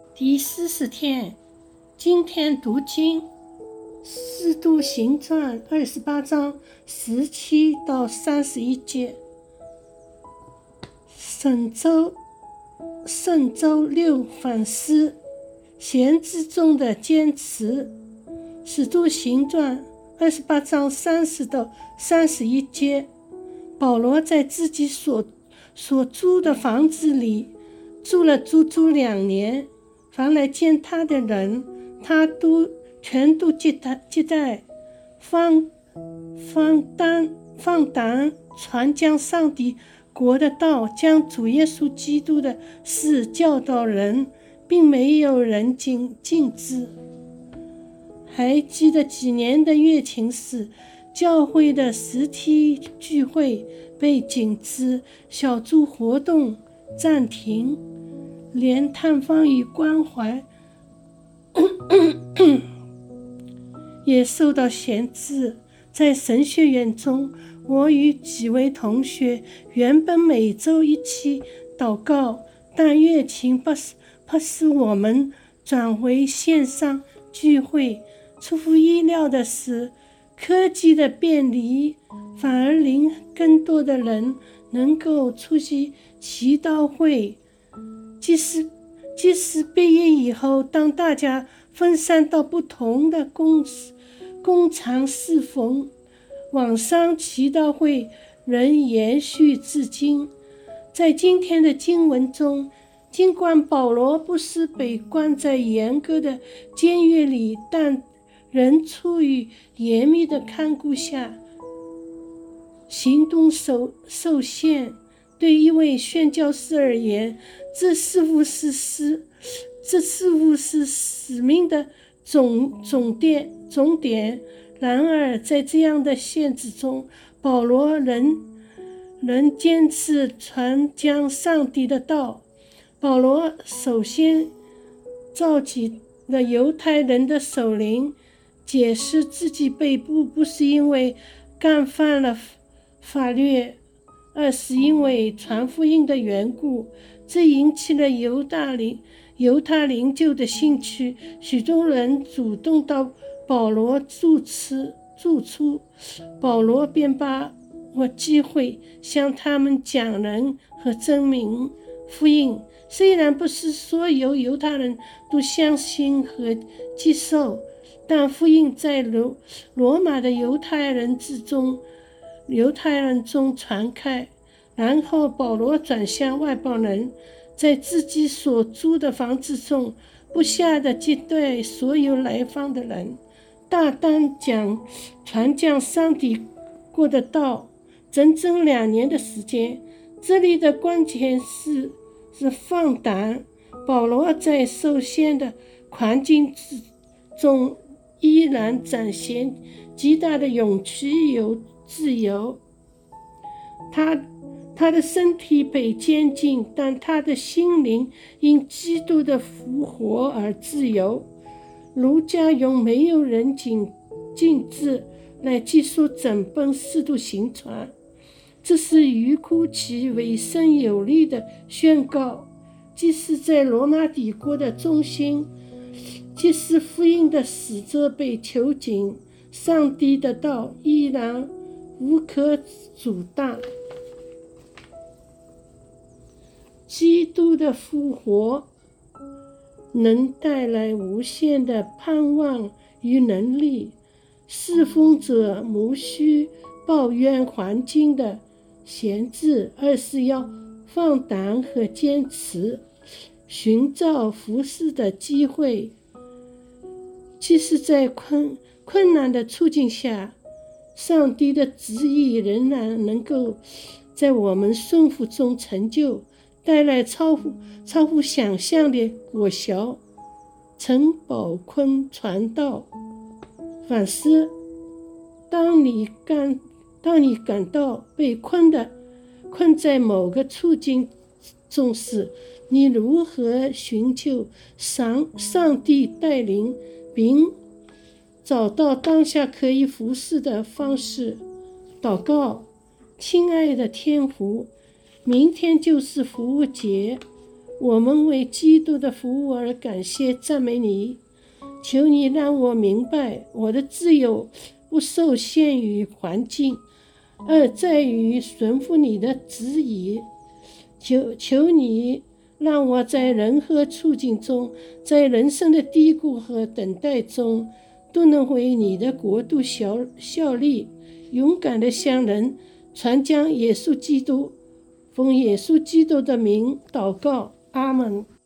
第40天，今天读经《使徒行传》28章17到31节。圣周六反思先知中的坚持。《使徒行传》28章30到31节。保罗在自己所租的房子里住了足足2年，凡来见他的人，他全都接待，放胆传讲上帝国的道，将主耶稣基督的事教导人，并没有人禁止。还记得几年的疫情时，教会的实体聚会被禁止，小组活动暂停，连探访与关怀也受到限制。在神学院中，我与几位同学原本每周一起祷告，但疫情迫使我们转为线上聚会。出乎意料的是，科技的便利反而令更多的人能够出席祈祷会。即使毕业以后，当大家分散到不同的工厂侍奉，网上祈祷会仍延续至今。在今天的经文中，尽管保罗不是被关在严格的监狱里，但仍处于严密的看顾下，行动受限。对一位宣教士而言，这似乎是使命的终点。然而在这样的限制中，保罗仍坚持传讲上帝的道。保罗首先召集了犹太人的首领，解释自己被捕不是因为干犯了法律，而是因为传福音的缘故。这引起了犹太领袖的兴趣，许多人主动到保罗住处，保罗便把握机会向他们讲人和证明福音。虽然不是所有犹太人都相信和接受，但福音在罗马的犹太人中传开。然后保罗转向外邦人，在自己所租的房子中不下地接待所有来访的人，大胆传讲上帝国的道。整整2年的时间。这里的关键是放胆。保罗在受限的环境之中依然展现极大的勇气与自由。他的身体被监禁，但他的心灵因基督的复活而自由。路加用没有人禁止来记述整本使徒行传，这是与哭其为神有力的宣告。即使在罗马帝国的中心，即使福音的使者被囚禁，上帝的道依然无可阻挡。基督的复活能带来无限的盼望与能力。侍奉者无需抱怨环境的限制，而是要放胆和坚持，寻找服侍的机会。即使在困难的处境下，上帝的旨意仍然能够在我们顺服中成就，带来超乎想象的果效。陈宝坤传道反思：当你感到被困在某个处境中时，你如何寻求上帝带领，并找到当下可以服侍的方式？祷告：亲爱的天父，明天就是复活节， 我们为基督的服务而感谢赞美你。求你让我明白，我的自由不受限于环境，而在于顺服你的旨意。求你让我在任何处境中，在人生的低谷和等待中，都能为你的国度效力，勇敢地向人传讲耶稣基督。奉耶稣基督的名祷告，阿们。